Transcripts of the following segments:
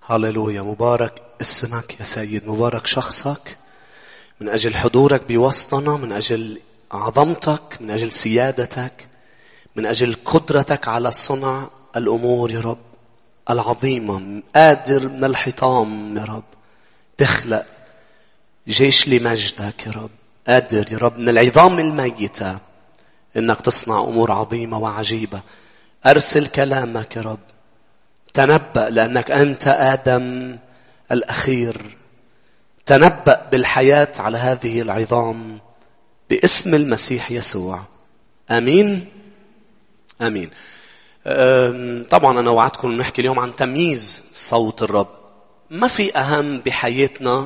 هاليلويا. مبارك اسمك يا سيد، مبارك شخصك من أجل حضورك بوسطنا، من أجل عظمتك، من أجل سيادتك، من أجل قدرتك على صنع الأمور يا رب العظيمة. قادر من الحطام يا رب تخلق جيش لمجدك يا رب. قادر يا رب من العظام الميتة إنك تصنع أمور عظيمة وعجيبة. أرسل كلامك يا رب، تنبأ لأنك أنت آدم الأخير. تنبأ بالحياة على هذه العظام باسم المسيح يسوع. آمين آمين. طبعا أنا وعدكم نحكي اليوم عن تمييز صوت الرب. ما في أهم بحياتنا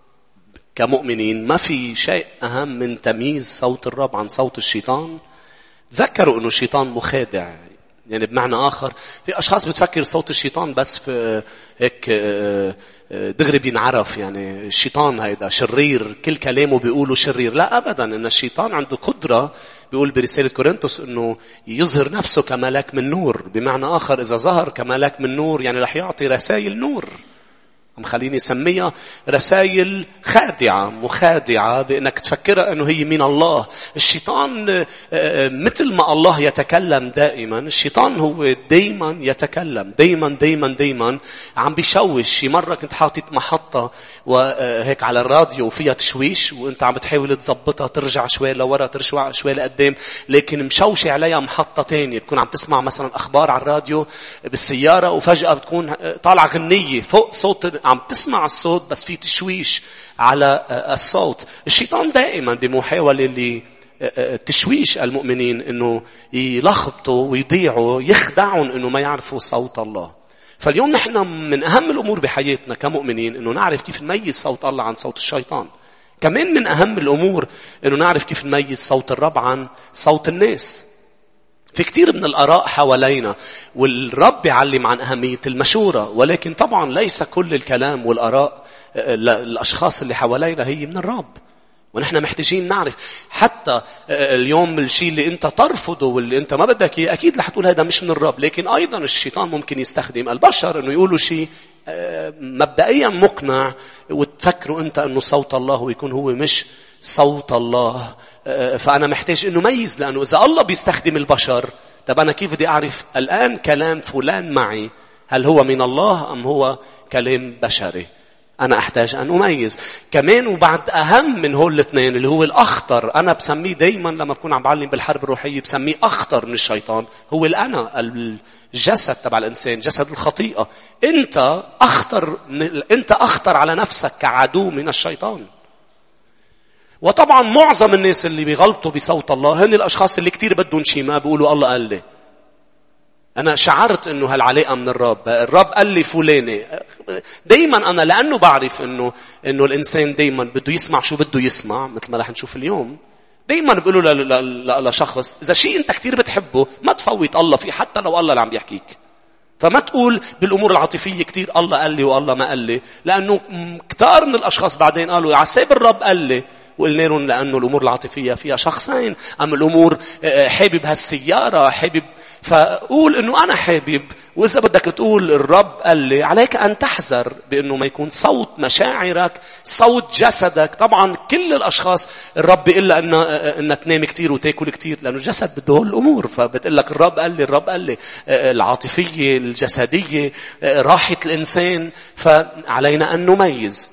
كمؤمنين، ما في شيء أهم من تمييز صوت الرب عن صوت الشيطان. تذكروا أنه الشيطان مخادع، يعني بمعنى آخر في أشخاص بتفكر صوت الشيطان بس في هيك دغري بينعرف، يعني الشيطان هيدا شرير، كل كلامه بيقوله شرير. لا أبدا، إن الشيطان عنده قدرة، بيقول برسالة كورنثوس إنه يظهر نفسه كملاك من نور. بمعنى آخر إذا ظهر كملاك من نور يعني رح يعطي رسائل نور. خليني اسميها رسائل خادعة مخادعة بأنك تفكرها أنه هي من الله. الشيطان مثل ما الله يتكلم دائما، الشيطان هو دائما يتكلم، دائما عم بيشوش. شي مرة كنت حاطط محطة وهيك على الراديو وفيها تشويش، وانت عم بتحاول تزبطها ترجع شوي لورا ترجع شوي لقدام، لكن مشوشة عليها محطة تانية. بتكون عم تسمع مثلا أخبار على الراديو بالسيارة وفجأة بتكون طالعة غنية فوق صوت، عم تسمع الصوت بس في تشويش على الصوت. الشيطان دائما بمحاولة لتشويش المؤمنين انه يلخبطوا ويضيعوا، يخدعون انه ما يعرفوا صوت الله. فاليوم نحن من اهم الامور بحياتنا كمؤمنين انه نعرف كيف نميز صوت الله عن صوت الشيطان. كمان من اهم الامور انه نعرف كيف نميز صوت الرب عن صوت الناس. في كتير من الآراء حوالينا، والرب يعلم عن أهمية المشورة، ولكن طبعا ليس كل الكلام والآراء الأشخاص اللي حوالينا هي من الرب. ونحن محتاجين نعرف حتى اليوم الشيء اللي انت ترفضه واللي انت ما بدك اياه اكيد رح تقول هذا مش من الرب، لكن ايضا الشيطان ممكن يستخدم البشر انه يقولوا شيء مبدئيا مقنع وتفكروا انت انه صوت الله ويكون هو مش صوت الله. فأنا محتاج أنه ميز، لأنه إذا الله بيستخدم البشر، طب أنا كيف بدي أعرف الآن كلام فلان معي هل هو من الله أم هو كلام بشري؟ أنا أحتاج أن أميز. كمان وبعد أهم من هول الاثنين اللي هو الأخطر، أنا بسميه دايما لما بكون عم بعلم بالحرب الروحية بسميه أخطر من الشيطان، هو الأنا، الجسد تبع الإنسان، جسد الخطيئة. أنت أخطر على نفسك كعدو من الشيطان. وطبعا معظم الناس اللي بيغلطوا بصوت الله هن الأشخاص اللي كتير بدهم شيء ما بيقولوا الله قال لي، أنا شعرت إنه هالعلاقة من الرب قال لي فلاني. دايما أنا لأنه بعرف إنه الإنسان دايما بده يسمع شو بده يسمع، مثل ما رح نشوف اليوم. دايما بيقولوا لشخص إذا شيء أنت كتير بتحبه ما تفوت الله فيه، حتى لو الله اللي عم بيحكيك. فما تقول بالأمور العاطفية كتير الله قال لي والله ما قال لي، لأنه كتار من الأشخاص بعدين قالوا عساب الرب قال لي، وقلنا لهم لأنه الأمور العاطفية فيها شخصين، أما الأمور حابب هالسيارة حابب، فقول إنه أنا حابب. وإذا بدك تقول الرب قال لي، عليك أن تحذر بأنه ما يكون صوت مشاعرك صوت جسدك. طبعا كل الأشخاص الرب إلا أن تنام كتير وتاكل كتير، لأنه الجسد بده هالأمور. فبتقلك الرب قال لي العاطفية الجسدية راحة الإنسان. فعلينا أن نميز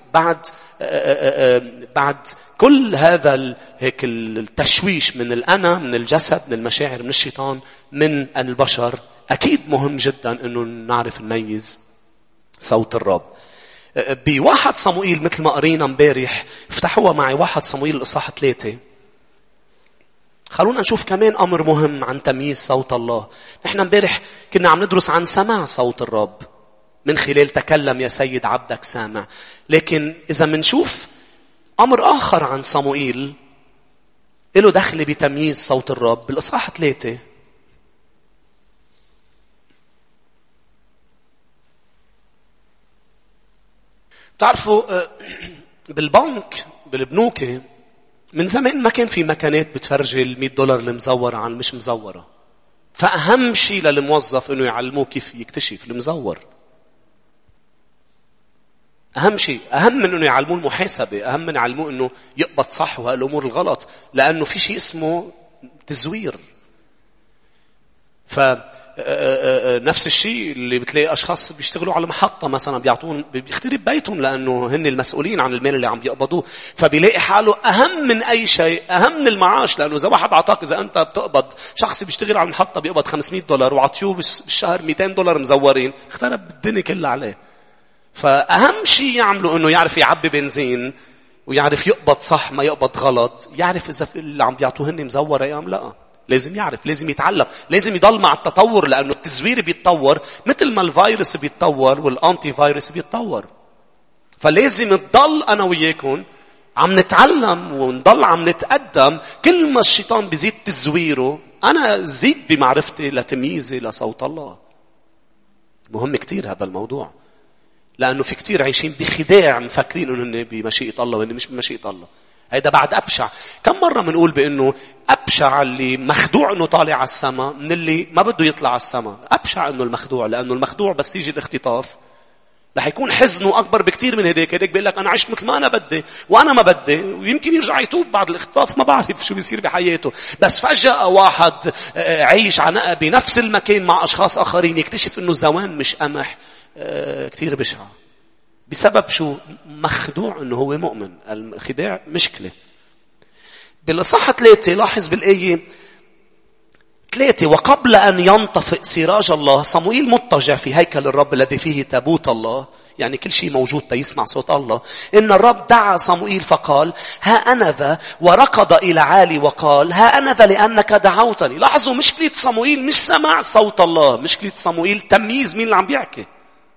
بعد كل هذا هيك التشويش من الأنا، من الجسد، من المشاعر، من الشيطان، من البشر. أكيد مهم جدا أنه نعرف نميز صوت الرب. بواحد صموئيل مثل ما قرينا امبارح، افتحوها معي 1 صموئيل الإصحاح 3. خلونا نشوف كمان أمر مهم عن تمييز صوت الله. نحن امبارح كنا عم ندرس عن سماع صوت الرب من خلال تكلم يا سيد عبدك سامع. لكن إذا منشوف أمر آخر عن صموئيل له دخل بتمييز صوت الرب بالإصحاح 3. بتعرفوا بالبنك بالبنوك من زمان ما كان في مكانات بتفرجي $100 المزورة عن مش مزورة. فأهم شيء للموظف إنه يعلموه كيف يكتشف المزور. أهم شيء، أهم من أنه يعلموه المحاسبة، أهم من يعلموه أنه يقبض صح وهالأمور الغلط، لأنه في شيء اسمه تزوير. نفس الشيء اللي بتلاقي أشخاص بيشتغلوا على محطة مثلا بيخترب بيتهم لأنه هن المسؤولين عن المال اللي عم بيقبضوه، فبيلاقي حاله أهم من أي شيء، أهم من المعاش. لأنه إذا واحد عطاك، إذا أنت بتقبض، شخص بيشتغل على المحطة بيقبض $500 وعطيوه بالشهر $200 مزورين، اخترب الدنيا كلها عليه. فأهم شيء يعمله إنه يعرف يعبي بنزين ويعرف يقبض صح ما يقبض غلط، يعرف إذا اللي عم بيعطوه هن مزورة أم لا. لازم يعرف، لازم يتعلم، لازم يضل مع التطور، لأنه التزوير بيتطور مثل ما الفيروس بيتطور والأنتي فيروس بيتطور. فلازم تضل أنا وياكم عم نتعلم ونضل عم نتقدم. كل ما الشيطان بيزيد تزويره أنا زيد بمعرفتي لتمييزي لصوت الله. مهم كتير هذا الموضوع، لأنه في كتير عايشين بخداع مفكرين أنه بمشيئة الله وأنه مش بمشيئة الله. هيدا بعد أبشع. كم مرة منقول بأنه أبشع اللي مخدوع أنه طالع على السماء من اللي ما بده يطلع على السماء. أبشع أنه المخدوع، لأنه المخدوع بس تيجي الاختطاف رح يكون حزنه أكبر بكتير من هديك بيقول لك أنا عشت مثل ما أنا بدي وأنا ما بدي، ويمكن يرجع يتوب بعد الاختطاف، ما بعرف شو بيصير بحياته. بس فجأة واحد عايش بنفس المكان مع أشخاص آخرين يكتشف أنه زوان مش قمح. كتير بشعة بسبب شو؟ مخدوع أنه هو مؤمن. الخداع مشكلة. بالإصحاح 3 لاحظ بالآية 3: وقبل أن ينطفئ سراج الله صموئيل مضطجع في هيكل الرب الذي فيه تابوت الله، يعني كل شيء موجود تيسمع صوت الله. إن الرب دعا صموئيل فقال ها أنا ذا، وركض إلى عالي وقال ها أنا ذا لأنك دعوتني. لاحظوا مشكلة صموئيل مش سمع صوت الله، مشكلة صموئيل تمييز مين اللي عم بيحكي.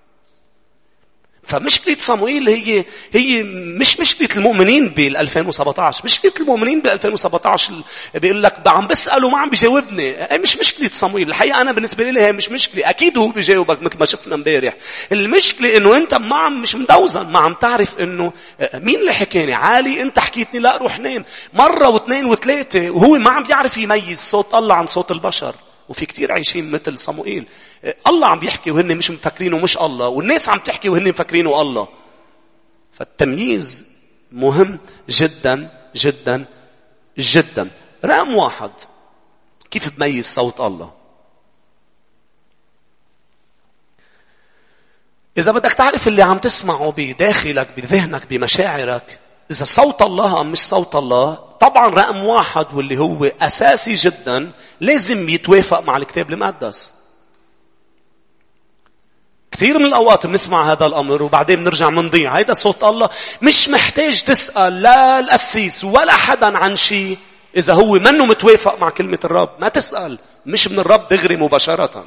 فمشكلة صموئيل هي مش مشكلة المؤمنين بال2017. مشكلة المؤمنين بال2017 بيقول لك عم بسأله ما عم بيجاوبني. هي مش مشكلة صموئيل. الحقيقة أنا بالنسبة لي هي مش مشكلة. أكيد هو بيجاوبك مثل ما شفنا امبارح. المشكلة إنه أنت مش مدوزن، ما عم تعرف إنه مين اللي حكيني. عالي أنت حكيتني لا روح نام مرة واثنين وثلاثة، وهو ما عم بيعرف يميز صوت الله عن صوت البشر. وفي كتير عايشين مثل صموئيل، الله عم بيحكي وهن مش مفكرينه مش الله، والناس عم تحكي وهن مفكرينه الله. فالتمييز مهم جدا جدا جدا. رقم 1: كيف تميز صوت الله؟ إذا بدك تعرف اللي عم تسمعه بداخلك بذهنك بمشاعرك إذا صوت الله أم مش صوت الله، طبعا رقم 1 واللي هو أساسي جدا لازم يتوافق مع الكتاب المقدس. كثير من الأوقات بنسمع هذا الأمر وبعدين بنرجع منضيع. هيدا صوت الله. مش محتاج تسأل لا القسيس ولا حدا عن شيء إذا هو منه متوافق مع كلمة الرب. ما تسأل، مش من الرب دغري مباشرة.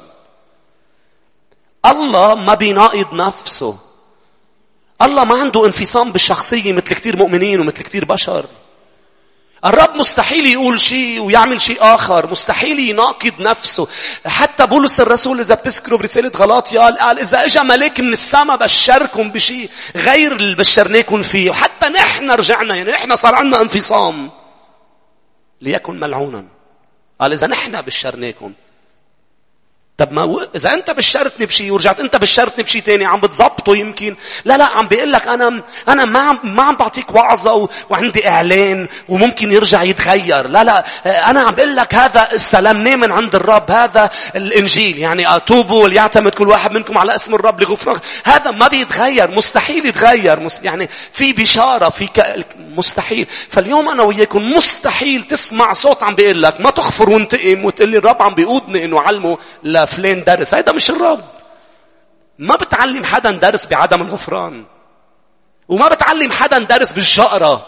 الله ما بيناقض نفسه. الله ما عنده انفصام بالشخصية مثل كتير مؤمنين ومثل كتير بشر. الرب مستحيل يقول شيء ويعمل شيء آخر، مستحيل يناقض نفسه. حتى بولس الرسول إذا بتذكروا برسالة غلاطيا قال إذا أجا ملاك من السماء بشركم بشيء غير اللي بشرناكم فيه. وحتى نحن رجعنا، يعني نحن صار عندنا انفصام، ليكن ملعونا. قال إذا نحن بشرناكم. طب ما إذا أنت بشرتني بشيء ورجعت أنت بشرتني بشيء تاني عم بتزبطه يمكن. لا عم بيقول لك أنا ما عم بعطيك وعظة وعندي إعلان وممكن يرجع يتغير. لا أنا عم بقول لك هذا استلمناه من عند الرب، هذا الإنجيل، يعني توبوا وليعتمد كل واحد منكم على اسم الرب لغفران. هذا ما بيتغير، مستحيل يتغير. يعني في بشارة في مستحيل. فاليوم أنا وياكم مستحيل تسمع صوت عم بيقول لك ما تغفر وانتقم وتقول لي الرب عم بيقودني إنه علمه فلان درس. هذا مش الرب. ما بتعلم حدا درس بعدم الغفران، وما بتعلم حدا درس بالجأرة.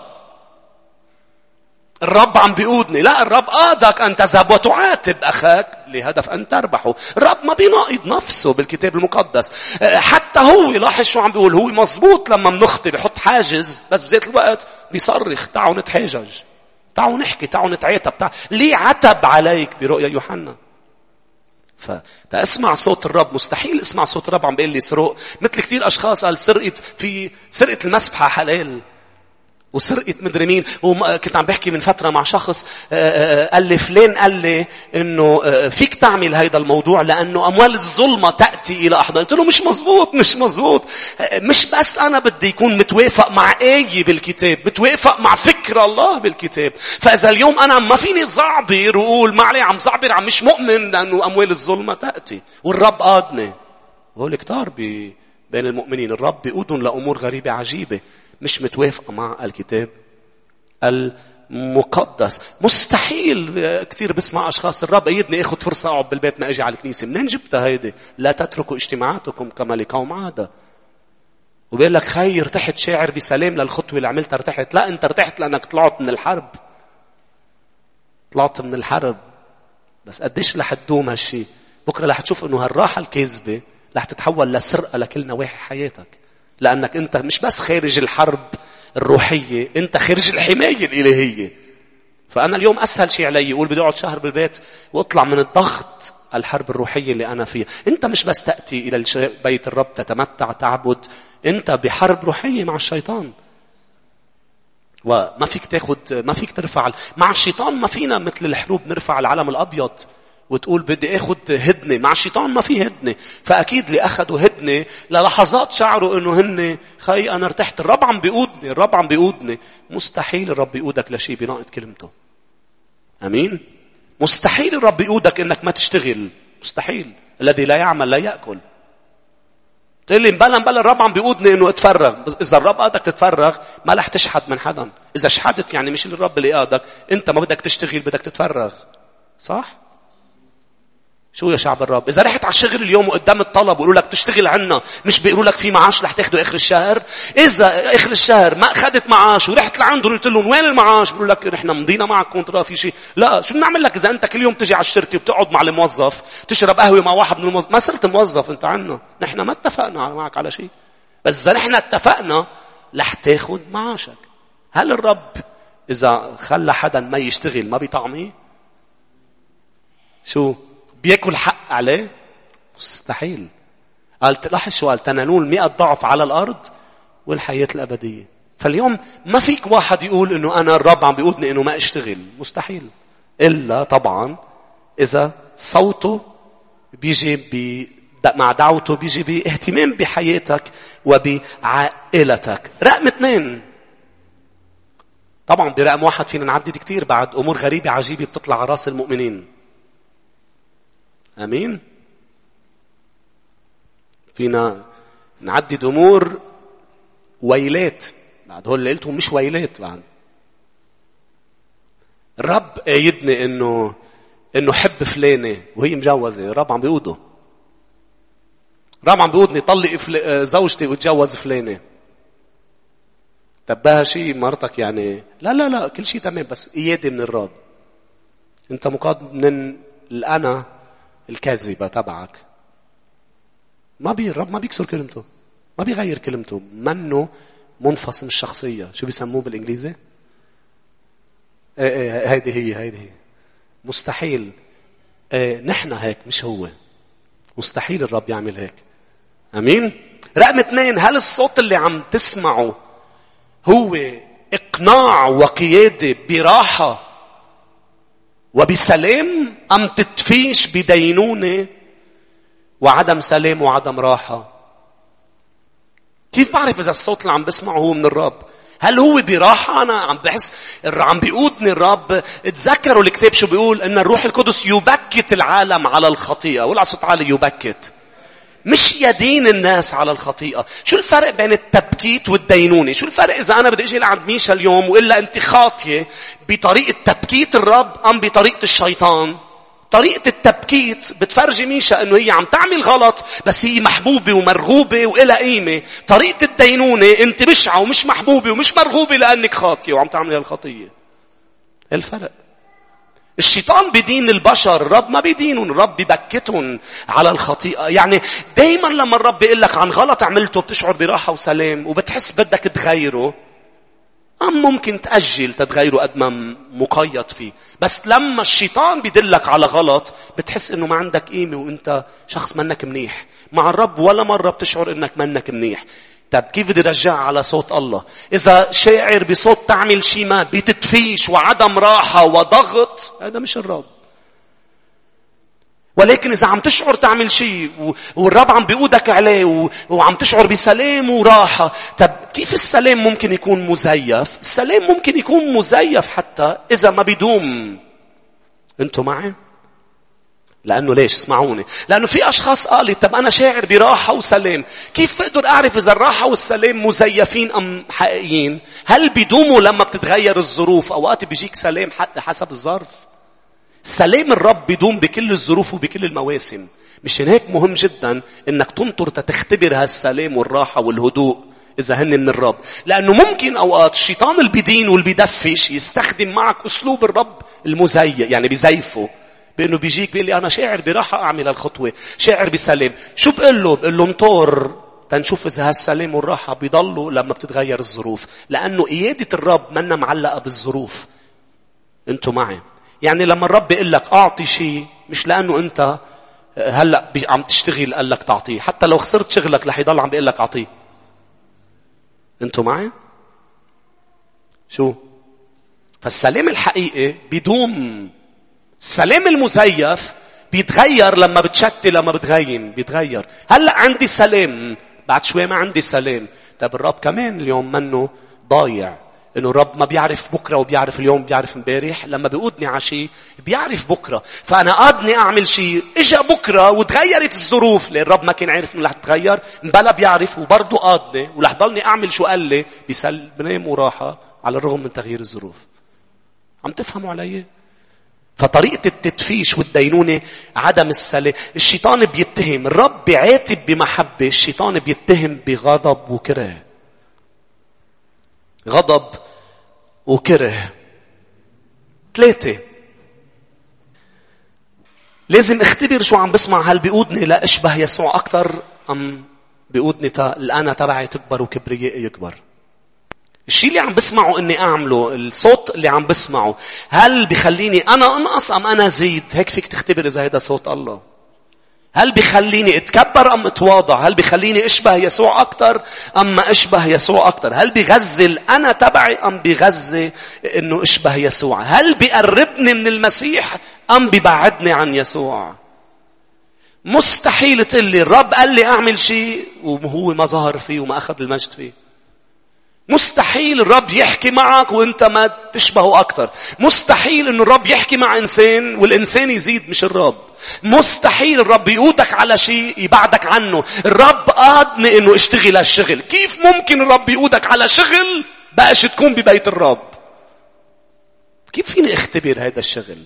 الرب عم بيقودني. لا، الرب قادك أن تذهب وتعاتب أخاك لهدف أن تربحه. الرب ما بيناقض نفسه بالكتاب المقدس. حتى هو لاحظ شو عم بيقول. هو مزبوط لما بنخطي بيحط حاجز، بس بذات الوقت بيصرخ تعالوا نتحاجج، تعالوا نحكي، تعالوا نتعاتب. ليه عتب عليك برؤيا يوحنا؟ فتأسمع صوت الرب. مستحيل اسمع صوت الرب عم بيقول لي سرق. مثل كتير أشخاص قال سرقة المسبحة حلال، وسرقة مدري مين. كنت عم بحكي من فترة مع شخص قال لي فلان قال لي إنه فيك تعمل هيدا الموضوع لأنه أموال الظلمة تأتي إلى أحد. قلت له مش مزبوط. مش بس أنا بدي يكون متوافق مع آية بالكتاب، متوافق مع فكر الله بالكتاب. فإذا اليوم أنا ما فيني زعبر وقول ما عليه عم زعبر عم مش مؤمن لأنه أموال الظلمة تأتي والرب قادني. وهول كتار بين المؤمنين الرب بيقودهم لأمور غريبة عجيبة مش متوافقة مع الكتاب المقدس. مستحيل. كتير بسمع أشخاص الرب أيدني أخذ فرصة أقعد بالبيت ما أجي على الكنيسة. منين جبتها هيدي؟ لا تتركوا اجتماعاتكم كما لقوم عادة. وبيقول لك خي ارتحت شاعر بسلام للخطوة اللي عملتها ارتحت. لا، أنت ارتحت لأنك طلعت من الحرب. بس قديش رح تدوم هالشي؟ بكرة رح تشوف إنه هالراحة الكاذبة رح تتحول لسرقة لكل نواحي حياتك. لأنك أنت مش بس خارج الحرب الروحية، أنت خارج الحماية الإلهية. فأنا اليوم أسهل شيء علي يقول بدي أقعد شهر بالبيت وأطلع من الضغط الحرب الروحية اللي أنا فيها. أنت مش بس تأتي إلى بيت الرب تتمتع تعبد، أنت بحرب روحية مع الشيطان. وما فيك ترفع مع الشيطان. ما فينا مثل الحروب نرفع العلم الأبيض وتقول بدي اخد هدنة. مع الشيطان ما في هدنة. فأكيد اللي أخدوا هدنة للحظات شعروا انه هن خي انا ارتحت. الرب عم بيقودني. مستحيل الرب يقودك لشيء بناقض كلمته. امين. مستحيل الرب يقودك انك ما تشتغل. مستحيل. الذي لا يعمل لا يأكل. تقول لي مبلا الرب عم بيقودني انه اتفرغ. اذا الرب قادك تتفرغ ما رح تشحد من حدا. اذا شحدت يعني مش الرب اللي قادك، انت ما بدك تشتغل بدك تتفرغ. صح؟ شو يا شعب الرب؟ إذا رحت على الشغل اليوم وقدام الطلب ويقولوا لك تشتغل عنا، مش بيقولوا لك في معاش رح تاخده آخر الشهر؟ إذا آخر الشهر ما أخذت معاش ورحت لعندهم قلت لهم وين المعاش؟ بيقولوا لك نحن مضينا معك كونترا في شيء. لا، شو بنعمل لك إذا أنت كل يوم تجي على الشركة وبتقعد مع الموظف تشرب قهوة مع واحد من الموظف؟ ما صرت موظف أنت عنا. نحن ما اتفقنا معك على شيء. بس إذا نحن اتفقنا رح تاخد معاشك. هل الرب إذا خلى حدا ما يشتغل ما بيطعميه؟ شو بيأكل حق عليه؟ مستحيل. قال لاحظ شو قال؟ تنالون 100 ضعف على الأرض والحياة الأبدية. فاليوم ما فيك واحد يقول إنه أنا الرب عم بيقودني إنه ما أشتغل. مستحيل. إلا طبعا إذا صوته بيجي مع دعوته بيجي باهتمام بحياتك وبعائلتك. رقم 2. طبعا برقم 1 فينا نعدد كتير بعد أمور غريبة عجيبة بتطلع على راس المؤمنين. أمين. فينا نعدد أمور ويلات بعد هول اللي قلتهم مش ويلات. بعد الرب قايدني إنه حب فلانة وهي مجوزة. الرب عم بيقوده. الرب عم بيقودني طلق زوجتي وتجوز فلانة. تباها شيء مرتك يعني؟ لا كل شيء تمام، بس قيادة من الرب. أنت مقاد من الأنا الكاذبة تبعك. الرب ما بيكسر كلمته، ما بيغير كلمته، منه منفصل من الشخصية. شو بيسموه بالإنجليزي؟ هيدي هي. مستحيل. نحن هيك مش هو. مستحيل الرب يعمل هيك. أمين. رقم 2. هل الصوت اللي عم تسمعه هو إقناع وقيادة براحة وبسلام، أم تتفيش بدينونة وعدم سلام وعدم راحة؟ كيف بعرف إذا الصوت اللي عم بسمعه هو من الرب؟ هل هو براحة؟ أنا عم بحس عم بيقودني الرب. اتذكروا الكتاب شو بيقول؟ إن الروح القدس يبكت العالم على الخطيئة. ولا صوت عالي يبكت، مش يدين الناس على الخطيئة. شو الفرق بين التبكيت والدينونة؟ شو الفرق إذا أنا بدي أجي لعند ميشا اليوم وإلا أنت خاطية بطريقة تبكيت الرب أم بطريقة الشيطان؟ طريقة التبكيت بتفرجي ميشا أنه هي عم تعمل غلط بس هي محبوبة ومرغوبة وإلى قيمة. طريقة الدينونة أنت بشعة ومش محبوبة ومش مرغوبة لأنك خاطية وعم تعمل الخطية. الفرق. الشيطان بدين البشر، الرب ما بدينهم. الرب ببكتهم على الخطيئة. يعني دايما لما الرب يقول لك عن غلط عملته بتشعر براحة وسلام وبتحس بدك تغيره، أم ممكن تأجل تتغيره قد ما مقيد فيه. بس لما الشيطان بيدلك على غلط بتحس انه ما عندك قيمة وانت شخص منك منيح. مع الرب ولا مرة بتشعر انك منك منيح. طب كيف بدي رجع على صوت الله؟ إذا شاعر بصوت تعمل شيء ما بتدفيش وعدم راحة وضغط، هذا مش الرب. ولكن إذا عم تشعر تعمل شيء والرب عم بيقودك عليه وعم تشعر بسلام وراحة، طب كيف السلام ممكن يكون مزيف؟ السلام ممكن يكون مزيف حتى إذا ما بيدوم. أنتوا معي؟ لأنه ليش؟ اسمعوني. لأنه في أشخاص قالت طب أنا شاعر براحة وسلام. كيف بقدر أعرف إذا الراحة والسلام مزيفين أم حقيقيين؟ هل بيدوموا لما بتتغير الظروف؟ أوقات بيجيك سلام حسب الظرف. سلام الرب بيدوم بكل الظروف وبكل المواسم. مش هيك مهم جدا إنك تنطر تختبر هالسلام والراحة والهدوء إذا هن من الرب. لأنه ممكن أوقات الشيطان اللي بيدين واللي بيدفش يستخدم معك أسلوب الرب المزيف، يعني بيزيفه. بأنه بيجيك بيقول لي أنا شاعر براحة أعمل الخطوة، شاعر بسلام. شو بقول له؟ بقول له انطر تنشوف إذا هالسلام والراحة بيضلوا لما بتتغير الظروف. لأنه قيادة الرب منا معلقة بالظروف. أنتوا معي؟ يعني لما الرب بيقول لك أعطي شيء، مش لأنه أنت هلأ عم تشتغل قال لك تعطيه. حتى لو خسرت شغلك رح يضل عم بيقول لك أعطيه. أنتوا معي؟ شو؟ فالسلام الحقيقي بيدوم. السلام المزيف بيتغير لما بتشتي، لما بتغيم بيتغير. هلأ عندي سلام، بعد شوي ما عندي سلام. طب الرب كمان اليوم منه ضايع. إنه الرب ما بيعرف بكرة وبيعرف اليوم بيعرف امبارح. لما بيقودني على شيء بيعرف بكرة. فأنا قادني أعمل شيء إجا بكرة وتغيرت الظروف. لأن الرب ما كان عارف إنه رح تتغير، مبلا بيعرف وبرضه قادني ورح ضلني أعمل شو قال لي بسلام وراحة على الرغم من تغيير الظروف. عم تفهموا علي؟ فطريقة التدفيش والدينونة عدم السلام. الشيطان بيتهم، الرب بيعاتب بمحبة، الشيطان بيتهم بغضب وكره. غضب وكره. 3. لازم اختبر شو عم بسمع. هل بيقودني لأشبه يسوع أكتر أم بيقودني الأنا تبعي تكبر وكبريائي يكبر؟ الشيء اللي عم بسمعه اني اعمله، الصوت اللي عم بسمعه، هل بيخليني انا انقص ام انا زيد؟ هيك فيك تختبر اذا هذا صوت الله. هل بيخليني اتكبر ام اتواضع؟ هل بيخليني اشبه يسوع اكتر ام ما اشبه يسوع اكتر؟ هل بيغذي الانا تبعي ام بيغذي انه اشبه يسوع؟ هل بيقربني من المسيح ام بيبعدني عن يسوع؟ مستحيل تقول لي الرب قال لي اعمل شيء وهو ما ظهر فيه وما اخذ المجد فيه. مستحيل الرب يحكي معك وانت ما تشبهه اكتر. مستحيل انه الرب يحكي مع انسان والانسان يزيد مش الرب. مستحيل الرب يقودك على شيء يبعدك عنه. الرب قادني انه اشتغل هالشغل. كيف ممكن الرب يقودك على شغل بقاش تكون ببيت الرب؟ كيف فيني اختبر هذا الشغل؟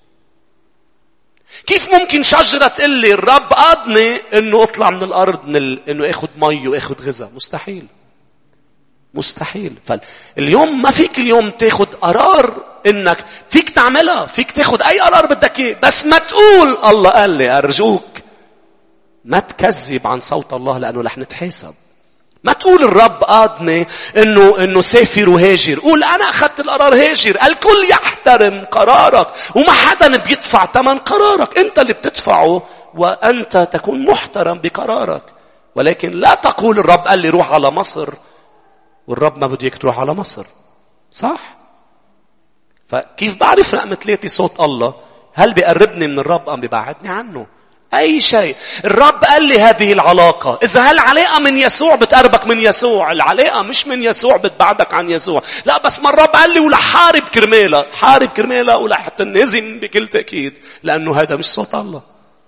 كيف ممكن شجرة تقول لي الرب قادني انه اطلع من الارض انه اخد مي واخد غذاء؟ مستحيل. مستحيل. فاليوم ما فيك اليوم تاخد قرار انك فيك تعملها. فيك تاخد اي قرار بدك اياه، بس ما تقول الله قال لي. ارجوك ما تكذب عن صوت الله لانه رح نتحاسب. ما تقول الرب قادني انه سافر وهاجر. قول انا اخذت القرار هاجر. الكل يحترم قرارك وما حدا بيدفع ثمن قرارك. انت اللي بتدفعه وانت تكون محترم بقرارك. ولكن لا تقول الرب قال لي روح على مصر والرب ما بده اياك تروح على مصر. صح؟ فكيف بعرف رقم 3 صوت الله؟ هل بيقربني من الرب ام بيبعدني عنه؟ اي شيء. الرب قال لي هذه العلاقة، اذا هالعلاقة من يسوع بتقربك من يسوع. العلاقة مش من يسوع بتبعدك عن يسوع. لا بس ما الرب قال لي ولا حارب كرمالها. حارب كرمالها ولا حتى نهزم بكل تأكيد، لانه هذا مش صوت الله.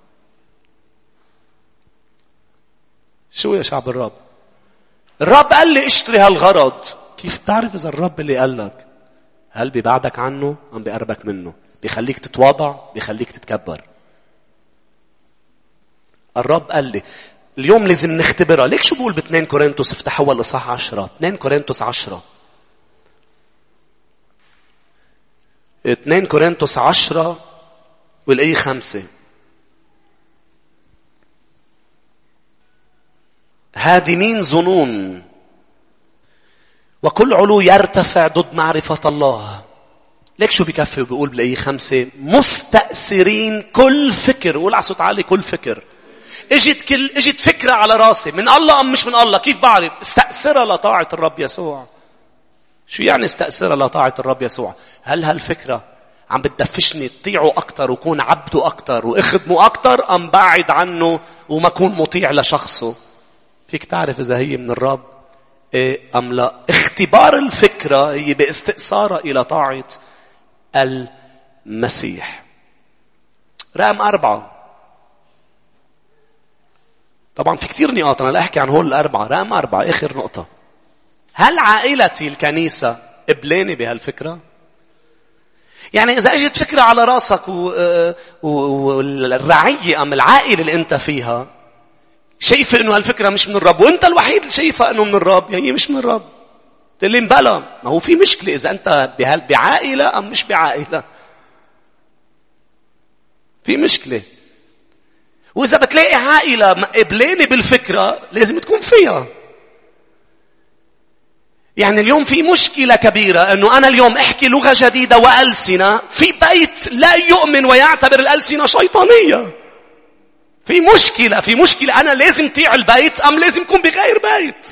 شو يا شعب الرب؟ الرب قال لي اشتري هالغرض. كيف بتعرف اذا الرب اللي قال لك؟ هل بيبعدك عنه ام بيقربك منه؟ بيخليك تتواضع؟ بيخليك تتكبر؟ الرب قال لي اليوم لازم نختبرها. ليك شو بقول ب2 كورنثوس؟ افتحوا الاصحاح 10. 2 كورنثوس 10. 2 كورنثوس 10 والآية 5. هادمين ظنون وكل علو يرتفع ضد معرفة الله. ليك شو بكفي وبيقول بالآية 5 مستأثرين كل فكر. قول على صوت عالي كل فكر. اجت فكرة على راسي من الله أم مش من الله؟ كيف بعرف؟ استأثرها لطاعة الرب يسوع. شو يعني استأثرها لطاعة الرب يسوع؟ هل هالفكرة عم بتدفشني اطيعه أكتر وكون عبده أكتر وأخدمه أكتر، أم بعد عنه وما كون مطيع لشخصه؟ فيك تعرف إذا هي من الرب إيه أم لا. اختبار الفكرة هي باستئثارها إلى طاعة المسيح. رقم 4. طبعا في كثير نقاط أنا لا أحكي عن هول 4. رقم 4 آخر نقطة. هل عائلتي الكنيسة قبلاني بهالفكرة؟ يعني إذا أجت فكرة على راسك والرعية أم العائلة اللي أنت فيها شايفة إنه هالفكرة مش من الرب، وأنت الوحيد اللي شايفة إنه من الرب، يعني مش من الرب، تقول لي بلا. ما هو في مشكلة إذا أنت بعائلة أم مش بعائلة. في مشكلة. وإذا بتلاقي عائلة قبلاني بالفكرة لازم تكون فيها. يعني اليوم في مشكلة كبيرة أنه أنا اليوم أحكي لغة جديدة وألسنة في بيت لا يؤمن ويعتبر الألسنة شيطانية. في مشكلة أنا لازم طيع البيت أم لازم يكون بغير بيت؟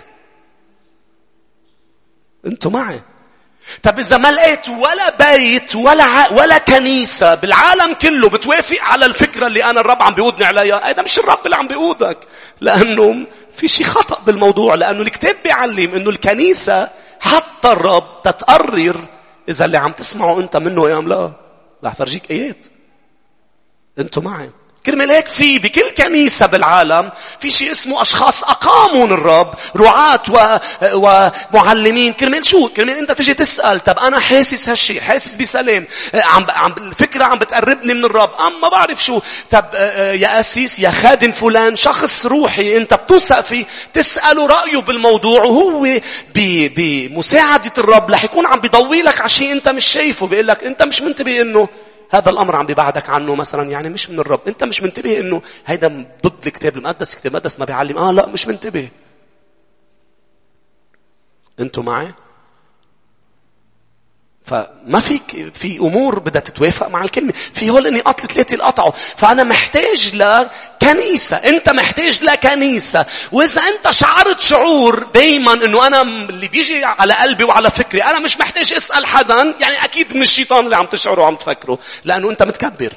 أنتوا معي؟ طب إذا ما لقيت ولا بيت ولا كنيسة بالعالم كله بتوافق على الفكرة اللي أنا الرب عم بيقودني عليها، هذا مش الرب اللي عم بيقودك، لأنه في شيء خطأ بالموضوع. لأنه الكتاب بيعلم أنه الكنيسة حتى الرب تتقرر إذا اللي عم تسمعه أنت منه أم لا. رح فرجيك آيات. أنتوا معي؟ كرمال هيك في بكل كنيسة بالعالم في شيء اسمه أشخاص أقاموا الرب، رعاة ومعلمين. كرمال شو؟ كرمال أنت تجي تسأل طب أنا حاسس هالشيء، حاسس بسلام، الفكرة عم بتقربني من الرب، ما بعرف شو. طب يا أسيس يا خادم فلان، شخص روحي أنت بتوثق فيه، تسأله رأيه بالموضوع، وهو بمساعدة الرب رح يكون عم بيضوي لك على شيء أنت مش شايفه. بيقول لك أنت مش منتبه إنه هذا الأمر عم بيبعدك عنه مثلا، يعني مش من الرب. أنت مش منتبه إنه هيدا ضد الكتاب المقدس، الكتاب المقدس ما بيعلم. لا مش منتبه. أنتوا معي؟ فما في أمور بدها تتوافق مع الكلمة. في هول إني قطل 3 القطعوا. فأنا محتاج لكنيسة، أنت محتاج لكنيسة. وإذا أنت شعرت شعور دايما إنه أنا اللي بيجي على قلبي وعلى فكري أنا مش محتاج أسأل حدا، يعني أكيد من الشيطان اللي عم تشعره وعم تفكره، لأنه أنت متكبر.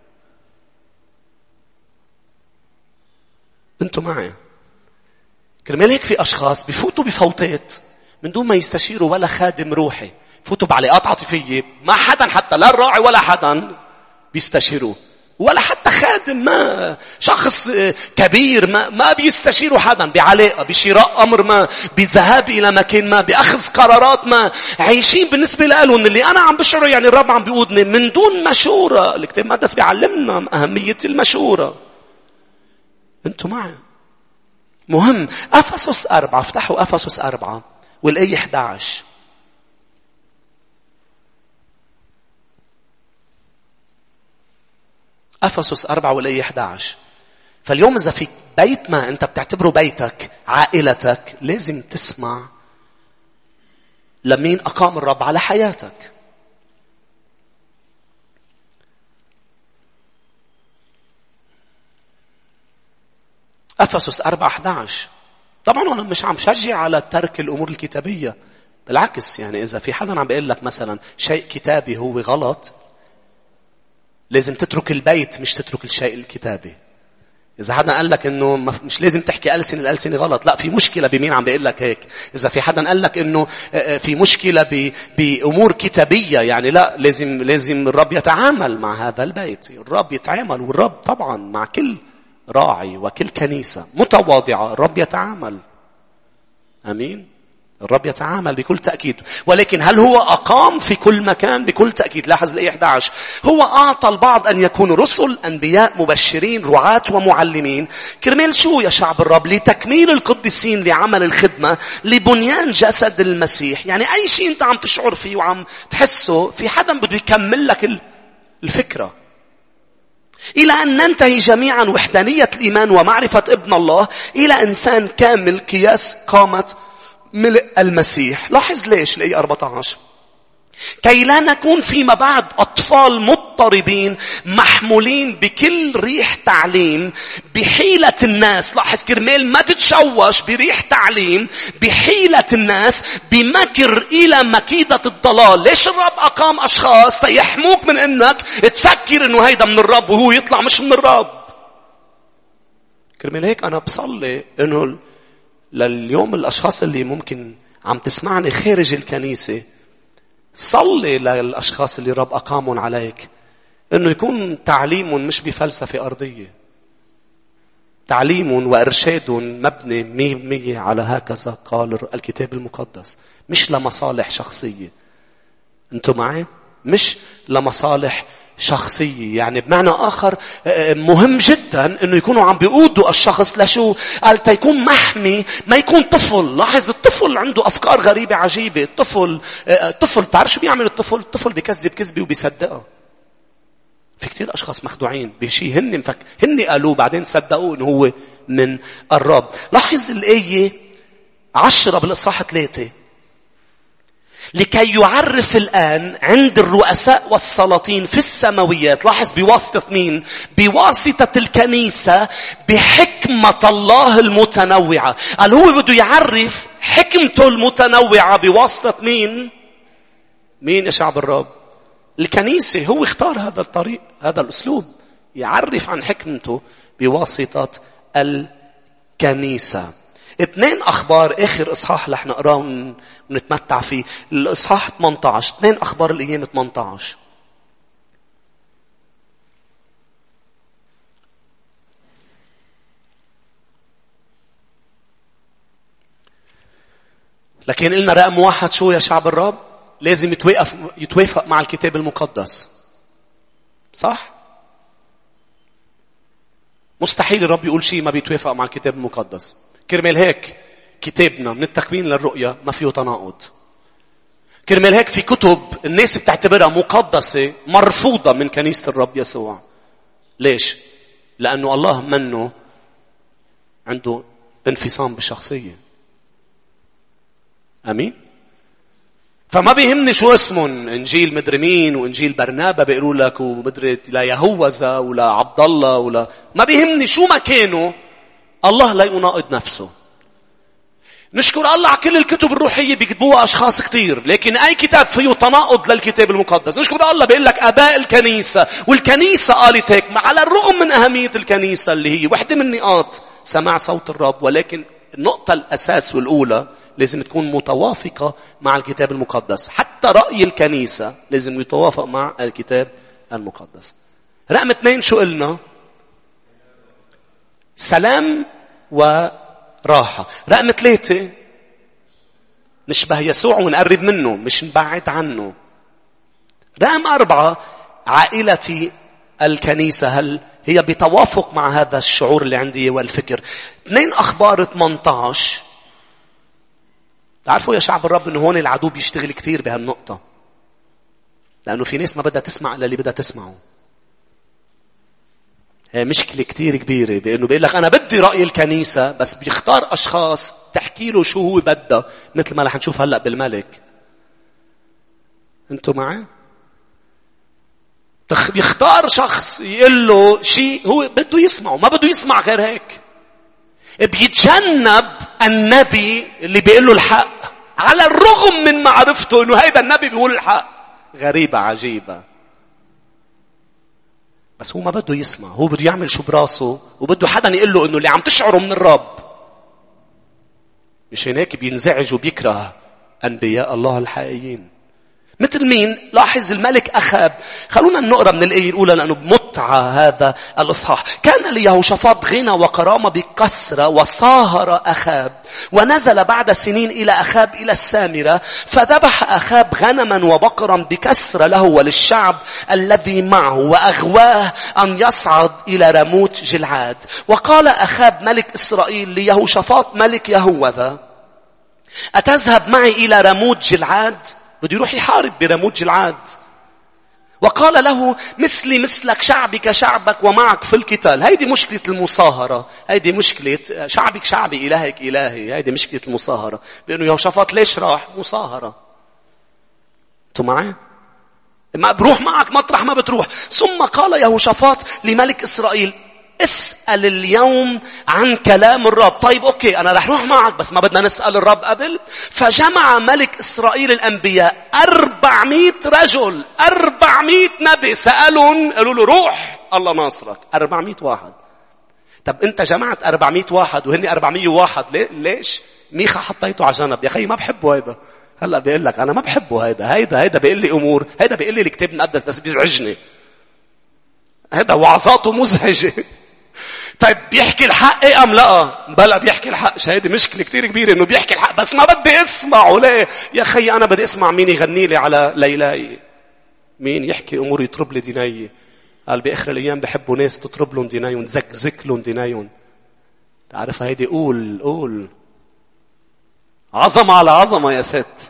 أنتوا معي؟ كرمال هيك في أشخاص بيفوتوا بفوتات من دون ما يستشيروا ولا خادم روحي، فوتوا بعلاقات عاطفية ما حدا، حتى لا الراعي ولا حدا بيستشيروا، ولا حتى خادم، ما شخص كبير ما بيستشيروا حدا بعلاقة، بشراء أمر ما، بذهاب إلى مكان ما، بأخذ قرارات ما، عايشين بالنسبة لهم اللي أنا عم بشعر يعني الرب عم بيقودني من دون مشورة. الكتاب المقدس بيعلمنا أهمية المشورة. أنتوا معي؟ مهم. أفسس 4، افتحوا أفسس 4 والآية 11. أفسس 4 والآية 11. فاليوم إذا في بيت ما أنت بتعتبره بيتك، عائلتك، لازم تسمع لمين أقام الرب على حياتك. أفسس 4:11. طبعا أنا مش عم شجع على ترك الأمور الكتابية، بالعكس. يعني إذا في حدا عم بيقول لك مثلا شيء كتابي هو غلط، لازم تترك البيت مش تترك الشيء الكتابي. إذا حدا قال لك إنه مش لازم تحكي الألسنة غلط، لا، في مشكلة بمين عم بيقول لك هيك. إذا في حدا قال لك إنه في مشكلة بأمور كتابية، يعني لا، لازم الرب يتعامل مع هذا البيت. الرب يتعامل، والرب طبعا مع كل راعي وكل كنيسة متواضعة الرب يتعامل. أمين. الرب يتعامل بكل تأكيد. ولكن هل هو أقام في كل مكان؟ بكل تأكيد. لاحظ الآية 11. هو أعطى البعض أن يكونوا رسل، أنبياء، مبشرين، رعاة ومعلمين. كرمال شو يا شعب الرب؟ لتكميل القديسين لعمل الخدمة لبنيان جسد المسيح. يعني أي شيء أنت عم تشعر فيه وعم تحسه، في حدا بده يكمل لك الفكرة، إلى أن ننتهي جميعا وحدانية الإيمان ومعرفة ابن الله إلى إنسان كامل قياس قامة ملء المسيح. لاحظ ليش الآية 14. كي لا نكون فيما بعد أطفال مضطربين محمولين بكل ريح تعليم بحيلة الناس. لاحظ كرمال ما تتشوش بريح تعليم بحيلة الناس بمكر إلى مكيدة الضلال. ليش الرب أقام أشخاص تيحموك من أنك تفكر أنه هيدا من الرب وهو يطلع مش من الرب؟ كرمال هيك أنا بصلي أنه لليوم الأشخاص اللي ممكن عم تسمعني خارج الكنيسة، صلي للأشخاص اللي رب أقامهم عليك أنه يكون تعليمهم مش بفلسفة أرضية، تعليمهم وإرشادهم مبني 100% على هكذا قال الكتاب المقدس، مش لمصالح شخصية. أنتوا معي؟ مش لمصالح شخصية. يعني بمعنى آخر مهم جدا أنه يكونوا عم بيقودوا الشخص لشو؟ قال تيكون محمي، ما يكون طفل. لاحظ الطفل عنده أفكار غريبة عجيبة. الطفل تعرف شو بيعمل الطفل بيكذب كذبة وبيصدقها. في كتير أشخاص مخدوعين بشيء هن قالوه بعدين صدقوه إنه هو من الرب. لاحظ الآية 10 بالإصحاح 3: لكي يعرف الآن عند الرؤساء والسلاطين في السماويات. لاحظ بواسطة مين؟ بواسطة الكنيسة بحكمة الله المتنوعة. قال هو بده يعرف حكمته المتنوعة بواسطة مين يا شعب الرب؟ الكنيسة. هو اختار هذا الطريق، هذا الأسلوب، يعرف عن حكمته بواسطة الكنيسة. 2 أخبار آخر إصحاح رح نقراه ونتمتع فيه، الإصحاح 18. 2 أخبار الأيام 18. لكن قلنا رقم 1 شو يا شعب الرب؟ لازم يتوافق مع الكتاب المقدس. صح؟ مستحيل الرب يقول شيء ما بيتوافق مع الكتاب المقدس. كرمال هيك كتابنا من التكوين للرؤيا ما فيه تناقض. كرمال هيك في كتب الناس بتعتبرها مقدسة مرفوضة من كنيسة الرب يسوع. ليش؟ لأنه الله منه عنده انفصام بالشخصية. أمين؟ فما بيهمني شو اسمهم، إنجيل مدري مين وإنجيل برنابا بيقولوا لك ومدري لا يهوذا ولا عبد الله ولا، ما بيهمني شو ما كانوا. الله لا يناقض نفسه. نشكر الله على كل الكتب الروحية بيكتبوها أشخاص كتير، لكن أي كتاب فيه تناقض للكتاب المقدس. نشكر الله بيقول لك آباء الكنيسة والكنيسة قالت هيك، على الرغم من أهمية الكنيسة اللي هي واحدة من نقاط سماع صوت الرب، ولكن النقطة الأساس والأولى لازم تكون متوافقة مع الكتاب المقدس. حتى رأي الكنيسة لازم يتوافق مع الكتاب المقدس. رقم 2 شو قلنا؟ سلام وراحة. رقم 3 نشبه يسوع ونقرب منه مش نبعد عنه. رقم 4 عائلتي الكنيسة هل هي بتوافق مع هذا الشعور اللي عندي والفكر. 2 أخبار 18. تعرفوا يا شعب الرب انه هون العدو بيشتغل كتير بهالنقطة، لأنه في ناس ما بدها تسمع إلا اللي بدها تسمعه. هي مشكلة كتير كبيرة بأنه بيقول لك أنا بدي رأي الكنيسة، بس بيختار أشخاص تحكي له شو هو بدها، مثل ما رح نشوف هلأ بالملك. أنتوا معي؟ بيختار شخص يقول له شيء هو بده يسمعه، ما بده يسمع غير هيك. بيتجنب النبي اللي بيقول له الحق على الرغم من معرفته انه هيدا النبي بيقول الحق. غريبة عجيبة. بس هو ما بده يسمع، هو بده يعمل شو براسه وبده حدا يقول له انه اللي عم تشعره من الرب. مش هناك بينزعج وبيكره انبياء الله الحقيقيين. مثل مين؟ لاحظ الملك أخاب. خلونا نقرأ من الآية الأولى لأنه بمتعة هذا الإصحاح. كان ليهوشافاط غنى وكرامة بكثرة وصاهر أخاب، ونزل بعد سنين إلى أخاب إلى السامرة، فذبح أخاب غنما وبقرا بكثرة له وللشعب الذي معه، وأغواه أن يصعد إلى راموت جلعاد. وقال أخاب ملك إسرائيل ليهوشافاط ملك يهوذا: أتذهب معي إلى راموت جلعاد؟ بده يروح يحارب براموت جلعاد. وقال له: مثلي مثلك، شعبي كشعبك، ومعك في القتال. هيدي مشكلة المصاهرة، هيدي مشكلة شعبك شعبي إلهك إلهي. هيدي مشكلة المصاهرة. بأنه يهوشافاط ليش راح؟ مصاهرة. انتوا معي؟ ما بروح معك مطرح ما بتروح. ثم قال يهوشافاط لملك إسرائيل: اسأل اليوم عن كلام الرب. طيب أوكي، أنا رح روح معك، بس ما بدنا نسأل الرب قبل. فجمع ملك إسرائيل الأنبياء 400 رجل، 400 نبي، سألون، قالوا له روح الله ناصرك. 400 واحد. طب أنت جمعت 400 واحد وهني 401، ليش؟ ميخا حطيته على جنب. يا أخي ما بحبه هيدا. هلأ بيقول لك أنا ما بحبه هيدا بيقول لي أمور، هيدا بيقول لي الكتاب المقدس بس بيزعجني، هيدا وعظاته مزعجة. طيب بيحكي الحق أم لا؟ بلا بيحكي الحق. هيدي مشكلة كتير كبيرة إنه بيحكي الحق بس ما بدي اسمعه. ليه؟ يا أخي أنا بدي اسمع مين يغني لي على ليلاي، مين يحكي أمور يطرب لي ديناي. قال بآخر الأيام بحبوا ناس تطرب لهم دينايون، زكزك لهم دينايون. تعرف هيدي قول عظمة على عظمة يا ست.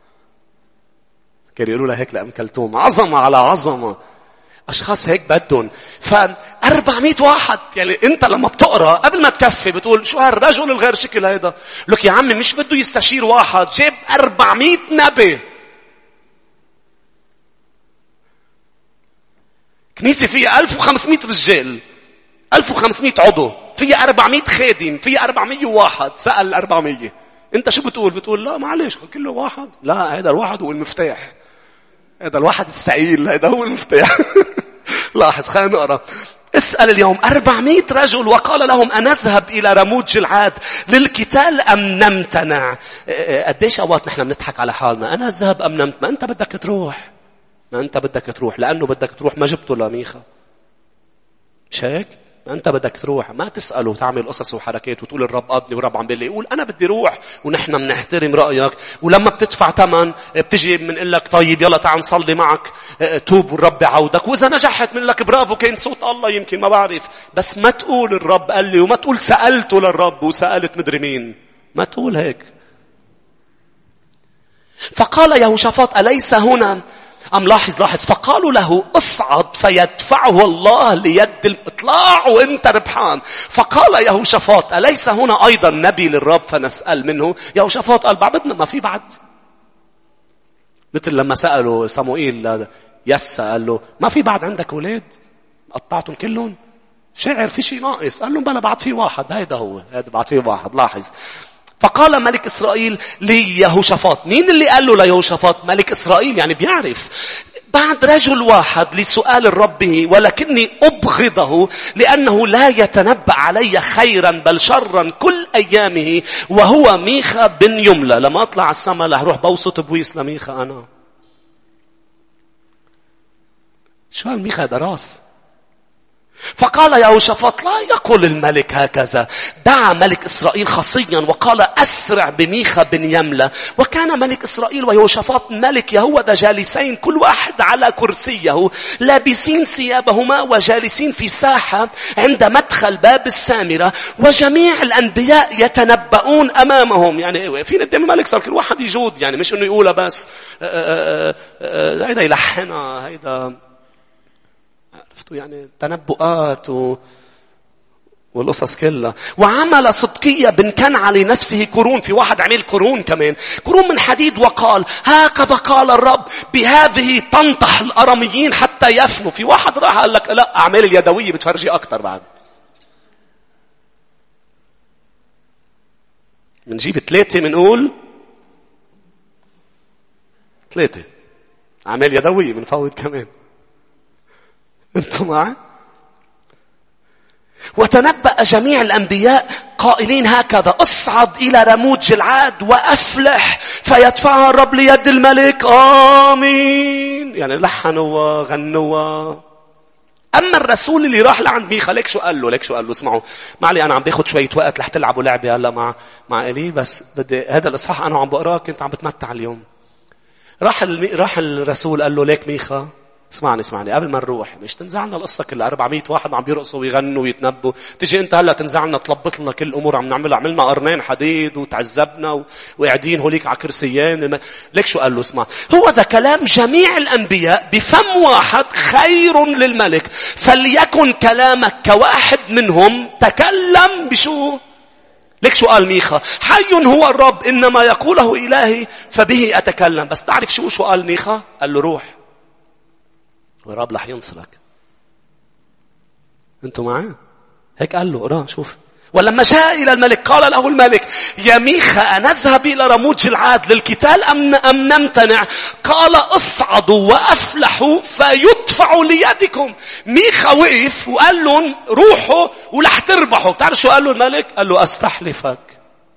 كانوا يقولوا لها هيك لأم كلثوم، عظمة على عظمة. أشخاص هيك بدهم. 400 واحد. يعني أنت لما بتقرأ قبل ما تكفي بتقول شو هالرجل الغير شكل هيدا؟ لك يا عمي مش بده يستشير واحد، جاب 400 نبي. كنيسة فيها 1500 رجال، 1500 عضو، فيها 400 خادم، فيها 401. سأل 400. أنت شو بتقول؟ بتقول لا معلش كله واحد. لا، هذا الواحد هو المفتاح، هذا الواحد السعيل، هذا هو المفتاح. لاحظ، خلينا نقرأ. اسأل اليوم 400 رجل وقال لهم: أنذهب إلى رموت جلعاد للقتال أم نمتنع؟ قديش أوقات نحن بنضحك على حالنا. أنا أذهب أم نمت؟ ما أنت بدك تروح، ما أنت بدك تروح، لأنه بدك تروح ما جبته لميخا، مش هيك؟ ما أنت بدك تروح، ما تسأله وتعمل قصص وحركات وتقول الرب قضني والرب عم بيقول لي. يقول أنا بدي روح، ونحن بنحترم رأيك. ولما بتدفع ثمن بتجي بنقول لك طيب يلا تعال نصلي معك، توب والرب يعودك. وإذا نجحت من لك برافو، كان صوت الله يمكن ما بعرف. بس ما تقول الرب قال لي، وما تقول سألته للرب وسألت مدري مين. ما تقول هيك. فقال يهوشافاط: أليس هنا أم لاحظ فقالوا له: اصعد فيدفعه الله ليد الاطلاع وانت ربحان. فقال يهوشافاط: أليس هنا أيضا نبي للرب فنسأل منه؟ يهوشافاط قال: بعدنا ما في بعد. مثل لما سألوا صموئيل يسا، قال له: ما في بعد عندك أولاد؟ قطعتهم كلهم؟ شاعر في شيء ناقص؟ قال لهم: بلا بعد في واحد، هيدا هو، هيدا بعد في واحد. لاحظ. فقال ملك إسرائيل ليهوشافاط. مين اللي قال له ليهوشافاط؟ ملك إسرائيل، يعني بيعرف. بعد رجل واحد لسؤال الرب به، ولكني أبغضه لأنه لا يتنبأ علي خيرا بل شرا كل أيامه، وهو ميخا بن يملى. لما أطلع على السماء رح روح بوسط بويس لميخا أنا. شو هالميخا دراس؟ فقال يهوشافاط: لا يقول الملك هكذا. دعا ملك إسرائيل خصيا وقال: أسرع بميخا بن يملى. وكان ملك إسرائيل ويهوشافاط ملك يهوذا جالسين كل واحد على كرسيه، لابسين ثيابهما وجالسين في ساحة عند مدخل باب السامرة، وجميع الأنبياء يتنبؤون أمامهم. يعني في قدام الملك صار كل واحد يجود، يعني مش إنه يقولها بس هيدا يلحنها، هيدا يعني تنبؤات والقصص كلها. وعمل صدقية بن كنعة لنفسه قرون. في واحد عمل قرون كمان، قرون من حديد، وقال: هكذا قال الرب: بهذه تنطح الأراميين حتى يفنوا. في واحد راح قال لك لا، أعمال اليدوية بتفرجي أكتر. بعد منجيب 3 منقول 3 أعمال يدوية بنفوت كمان. انتم معي؟ وتنبأ جميع الأنبياء قائلين هكذا: اصعد إلى رموت جلعاد وأفلح فيدفعها الرب ليد الملك. آمين. يعني لحنوا وغنوا. أما الرسول اللي راح لعند ميخا، ليك شو قال له؟ اسمعوا معلي، أنا عم باخد شوية وقت لح تلعبوا لعبة هلا مع إلي، بس بدي هذا الإصحاح أنا عم بقراه، كنت عم بتمتع اليوم. راح الرسول قال له: ليك ميخا، اسمعني قبل ما نروح، مش تنزعلنا القصة كلها. 400 واحد عم بيرقصوا ويغنوا ويتنبوا، تيجي انت هلا تنزعلنا تلبط لنا كل الامور عم نعملها. عملنا قرنين حديد وتعذبنا وقاعدين هوليك على كرسيين. ليك شو قال له؟ اسمع، هو ذا كلام جميع الانبياء بفم واحد خير للملك، فليكن كلامك كواحد منهم. تكلم بشو؟ ليك شو قال ميخا؟ حي هو الرب، إنما يقوله إلهي فبه أتكلم. بس تعرف شو قال ميخا؟ قال له روح والرب رح ينصرك. انتوا معاه؟ هيك قال له. قرأ شوف. ولما جاء إلى الملك قال له الملك يا ميخا أنذهب إلى رموت جلعاد للقتال أم نمتنع؟ قال اصعدوا وأفلحوا فيدفعوا ليدكم. ميخا وقف وقال لهم روحوا ولح تربحوا. تعرف شو قال له الملك؟ قال له أستحلفك.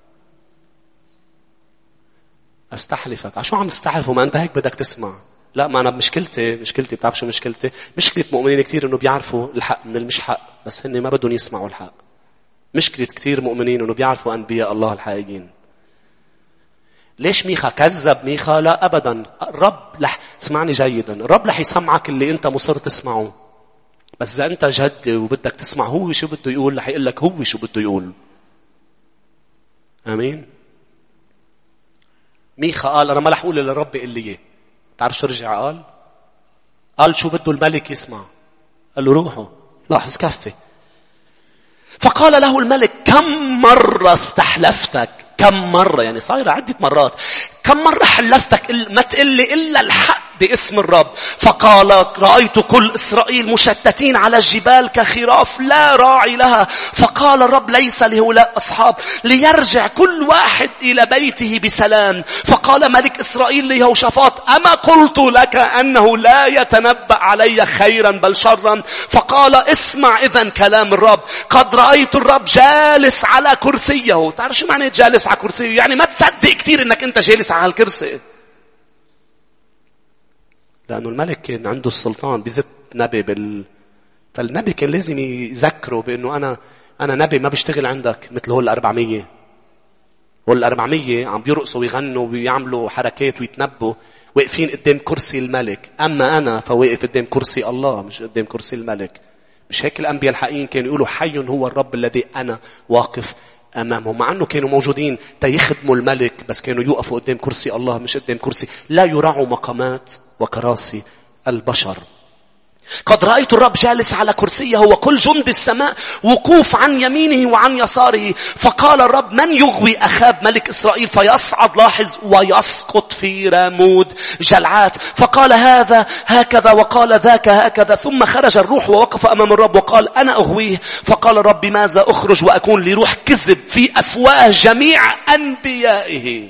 عشو عم تستحلفوا؟ ما أنت هيك بدك تسمع. لا، ما أنا مشكلتي بتعرف شو مشكلتي؟ مشكلة مؤمنين كتير إنه بيعرفوا الحق من المش حق، بس هن ما بدهم يسمعوا الحق. مشكلة كتير مؤمنين إنه بيعرفوا أنبياء الله الحقيقيين. ليش ميخا كذب؟ ميخا لا أبدا. الرب اسمعني جيدا، الرب رح يسمعك اللي أنت مصر تسمعه. بس إذا أنت جد وبدك تسمع هو شو بده يقول، رح يقول لك هو شو بده يقول. آمين. ميخا قال أنا ما رح أقول للرب اللي إياه. تعرف شو رجع قال شو بده الملك يسمع. قال له روحوا. لاحظ كفي. فقال له الملك كم مرة استحلفتك؟ كم مرة يعني صايرة عدة مرات. كم مرة حلفتك ما تقل لي إلا الحق باسم الرب؟ فقال رأيت كل إسرائيل مشتتين على الجبال كخراف لا راعي لها. فقال الرب ليس لهؤلاء أصحاب ليرجع كل واحد إلى بيته بسلام. فقال ملك إسرائيل ليهوشافاط أما قلت لك أنه لا يتنبأ علي خيرا بل شرا؟ فقال اسمع إذن كلام الرب. قد رأيت الرب جالس على كرسيه. تعرف شو معنى جالس على كرسيه؟ يعني ما تصدق كتير انك انت جالس على الكرسي، لانه الملك كان عنده السلطان بزت نبي فالنبي كان لازم يذكره بانه انا نبي ما بشتغل عندك مثل هول 400. هول 400 عم بيرقصوا ويغنوا ويعملوا حركات ويتنبوا واقفين قدام كرسي الملك. اما انا فواقف قدام كرسي الله مش قدام كرسي الملك. مش هيك الانبياء الحقيقيين كانوا يقولوا حي هو الرب الذي انا واقف أمامهم؟ مع أنه كانوا موجودين تيخدموا الملك، بس كانوا يوقفوا قدام كرسي الله مش قدام كرسي. لا يراعوا مقامات وكراسي البشر. قد رأيت الرب جالس على كرسيه وكل جند السماء وقوف عن يمينه وعن يساره. فقال الرب من يغوي أخاب ملك إسرائيل فيصعد لاحظ ويسقط في رامود جلعات؟ فقال هذا هكذا وقال ذاك هكذا. ثم خرج الروح ووقف أمام الرب وقال أنا أغويه. فقال الرب بماذا أخرج وأكون لروح كذب في أفواه جميع أنبيائه؟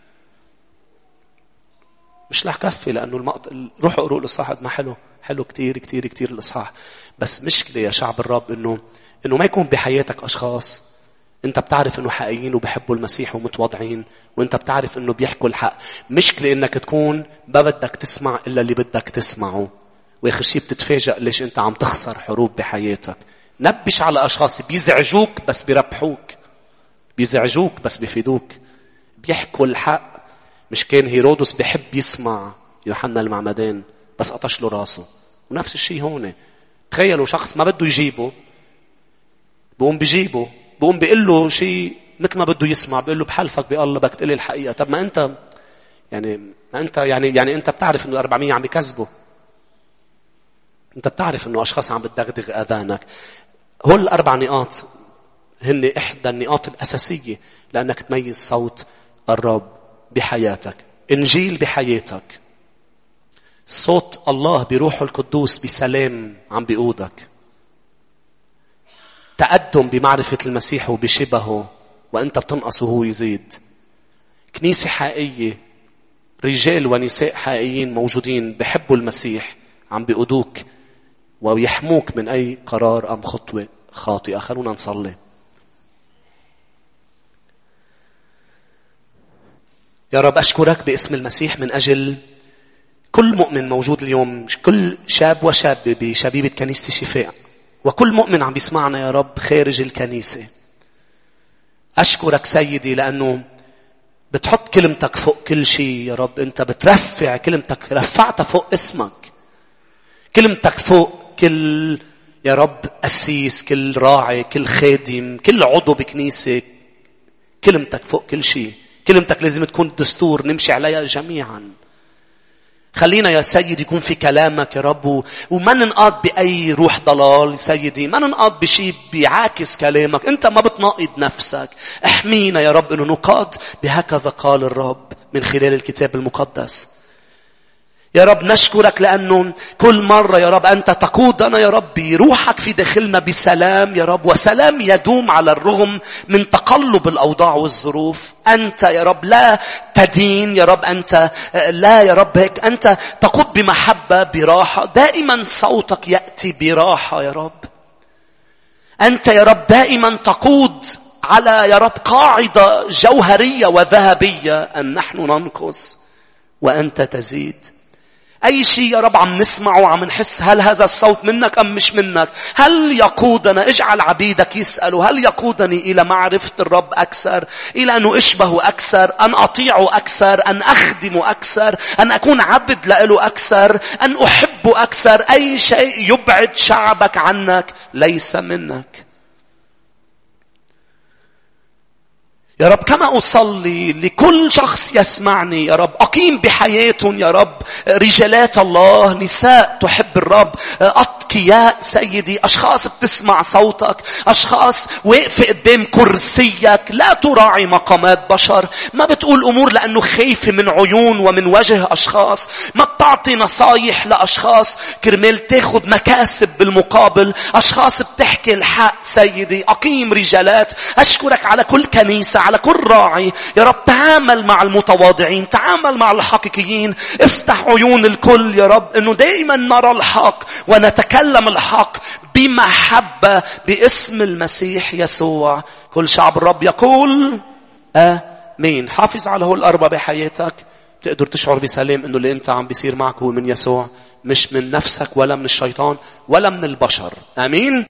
مش رح كفي لأنه روح اقرأوا الإصحاح ما حلو كتير كتير كتير الإصحاح. بس مشكلة يا شعب الرب إنه ما يكون بحياتك أشخاص أنت بتعرف إنه حقيقيين وبيحبوا المسيح ومتواضعين وأنت بتعرف إنه بيحكوا الحق. مشكلة إنك تكون ما بدك تسمع إلا اللي بدك تسمعه، وآخر شيء بتتفاجأ ليش أنت عم تخسر حروب بحياتك. نبش على أشخاص بيزعجوك بس بيربحوك، بيزعجوك بس بيفيدوك، بيحكوا الحق. مش كان هيرودس بيحب يسمع يوحنا المعمدان بس قطش له راسه؟ ونفس الشيء هون. تخيلوا شخص ما بده يجيبه بقوم بيجيبه، بقوم بيقول له شيء مثل ما بده يسمع، بيقول له بحلفك بالله بدك تقول لي الحقيقة. طب ما انت يعني انت بتعرف انه 400 عم يكذبوا، انت بتعرف انه اشخاص عم بتدغدغ اذانك. هول 4 نقاط هن احدى النقاط الاساسية لانك تميز صوت الرب بحياتك. انجيل بحياتك، صوت الله بروحه القدوس بسلام عم بيقودك، تقدم بمعرفة المسيح وبشبهه وأنت بتنقص وهو يزيد، كنيسة حقيقية، رجال ونساء حقيقيين موجودين بحبوا المسيح عم بيقودوك ويحموك من أي قرار أم خطوة خاطئة. خلونا نصلي. يا رب أشكرك باسم المسيح من أجل كل مؤمن موجود اليوم، كل شاب وشاب بشبيبة كنيسة الشفاء، وكل مؤمن عم بيسمعنا يا رب خارج الكنيسة. أشكرك سيدي لأنه بتحط كلمتك فوق كل شيء يا رب. أنت بترفع كلمتك، رفعتها فوق اسمك. كلمتك فوق كل يا رب أسيس، كل راعي، كل خادم، كل عضو بكنيسة. كلمتك فوق كل شيء. كلمتك لازم تكون دستور نمشي عليها جميعا. خلينا يا سيد يكون في كلامك يا رب، وما ننقاد بأي روح ضلال سيدي، ما ننقاد بشيء بيعاكس كلامك. أنت ما بتناقض نفسك. احمينا يا رب أنه نقاد بهكذا قال الرب من خلال الكتاب المقدس. يا رب نشكرك لأنه كل مرة يا رب أنت تقودنا يا رب روحك في داخلنا بسلام يا رب، وسلام يدوم على الرغم من تقلب الأوضاع والظروف. أنت يا رب لا تدين يا رب، أنت لا يا رب هيك، أنت تقود بمحبة براحة. دائما صوتك يأتي براحة يا رب. أنت يا رب دائما تقود على يا رب قاعدة جوهرية وذهبية، أن نحن ننقص وأنت تزيد. أي شيء يا رب عم نسمعه وعم نحس هل هذا الصوت منك أم مش منك؟ هل يقودنا؟ اجعل عبيدك يسألوا هل يقودني إلى معرفة الرب أكثر، إلى أنه أشبهه أكثر، أن أطيعه أكثر، أن أخدمه أكثر، أن أكون عبد له أكثر، أن أحبه أكثر. أي شيء يبعد شعبك عنك ليس منك يا رب. كما أصلي لكل شخص يسمعني يا رب، أقيم بحياتهم يا رب رجالات الله، نساء تحب الرب، أتقياء سيدي، أشخاص بتسمع صوتك، أشخاص واقفة قدام كرسيك لا تراعي مقامات بشر، ما بتقول أمور لأنه خايفة من عيون ومن وجه أشخاص، ما بتعطي نصايح لأشخاص كرمال تاخد مكاسب بالمقابل، أشخاص بتحكي الحق سيدي. أقيم رجالات. أشكرك على كل كنيسة، على كل راعي يا رب. تعامل مع المتواضعين، تعامل مع الحقيقيين، افتح عيون الكل يا رب انه دائما نرى الحق ونتكلم الحق بمحبة باسم المسيح يسوع. كل شعب الرب يقول آمين. حافظ على هول الأربعة بحياتك، تقدر تشعر بسلام انه اللي انت عم بيصير معك هو من يسوع، مش من نفسك ولا من الشيطان ولا من البشر. آمين.